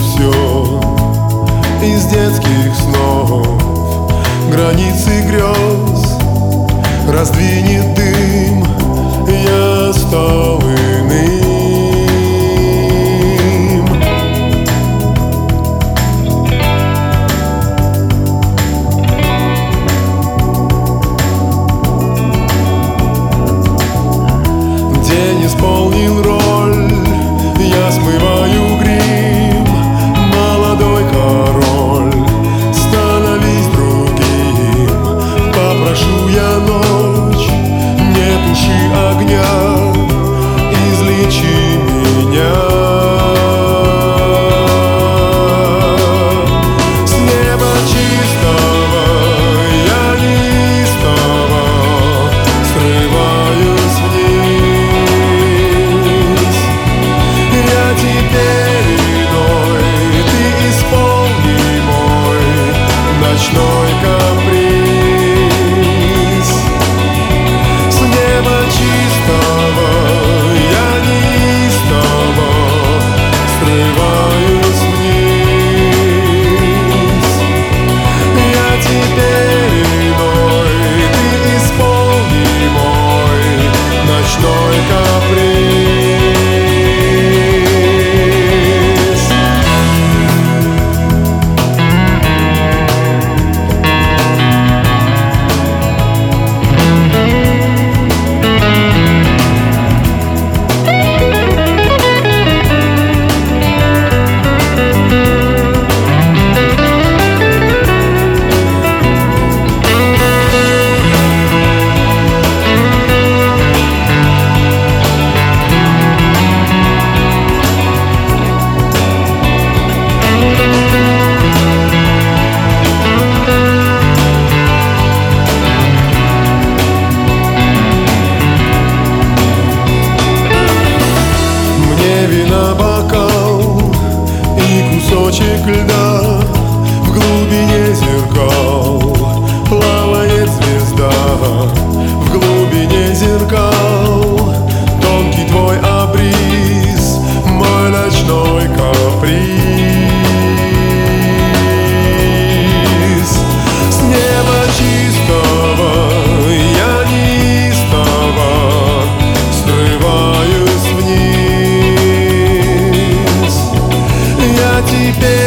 все из детских снов, границы грез раздвинет дым, я стал иным. День исполнил роль, я смываю грим, молодой король, становись другим. Попрошу я ночь, не туши огня, излечи меня. С неба чистого я неистово срываюсь вниз. Я теперь иной, ты исполни мой ночной каприз. С неба чистого я неистово срываюсь вниз. Я теперь иной, ты исполни мой ночной каприз. Вина бокал и кусочек льда, в глубине зеркал плавает звезда. В глубине зеркал тонкий твой обрис, мой ночной каприз. С неба чистого я неистово срываюсь вниз. Я теперь